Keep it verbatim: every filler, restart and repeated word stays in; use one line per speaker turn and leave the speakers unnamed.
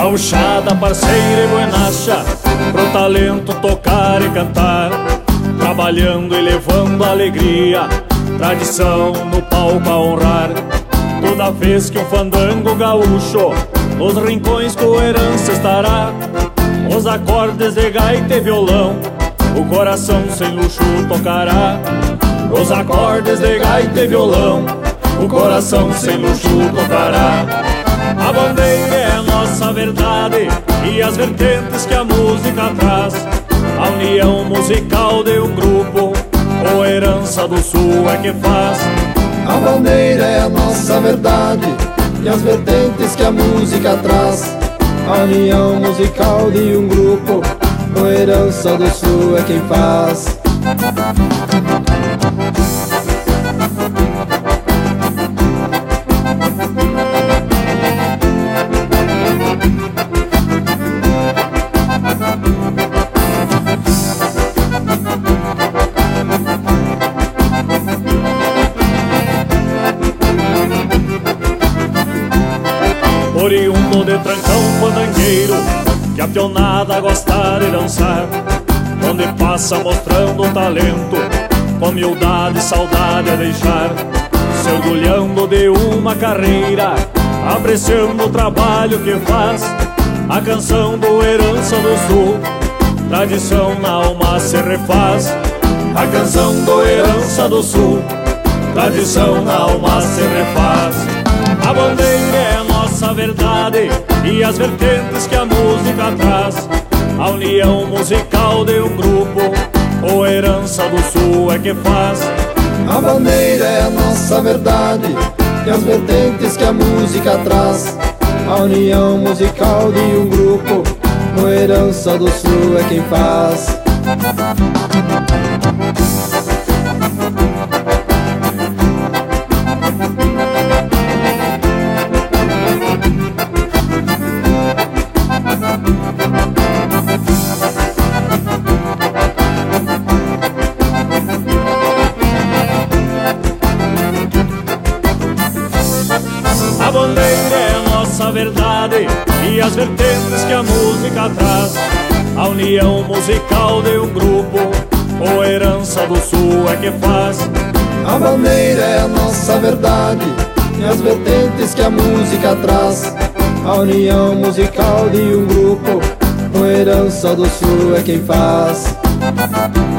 Gauchada, parceira e buenacha, pro talento tocar e cantar, trabalhando e levando alegria, tradição no palco a honrar. Toda vez que um fandango gaúcho nos rincões com herança estará, os acordes de gaita e violão, o coração sem luxo tocará. Os acordes de gaita e violão, o coração sem luxo tocará. A bandeira é a nossa verdade e as vertentes que a música traz, a união musical de um grupo, ou herança do sul é que faz.
A bandeira é a nossa verdade e as vertentes que a música traz, a união musical de um grupo, ou herança do sul é quem faz.
Oriundo de Trancão fandangueiro, que a pionada gosta de dançar, onde passa mostrando o talento, com humildade e saudade a deixar, se orgulhando de uma carreira, apreciando o trabalho que faz. A canção do Herança do Sul, tradição na alma se refaz. A canção do Herança do Sul, tradição na alma se refaz. A bandeira é a nossa verdade e as vertentes que a música traz, a união musical de um grupo, ou herança do sul é que faz.
A bandeira é a nossa verdade e as vertentes que a música traz, a união musical de um grupo, ou herança do sul é quem faz.
A bandeira é a nossa verdade e as vertentes que a música traz, a união musical de um grupo, ou herança do sul é que faz.
A bandeira é a nossa verdade e as vertentes que a música traz, a união musical de um grupo, ou herança do sul é quem faz.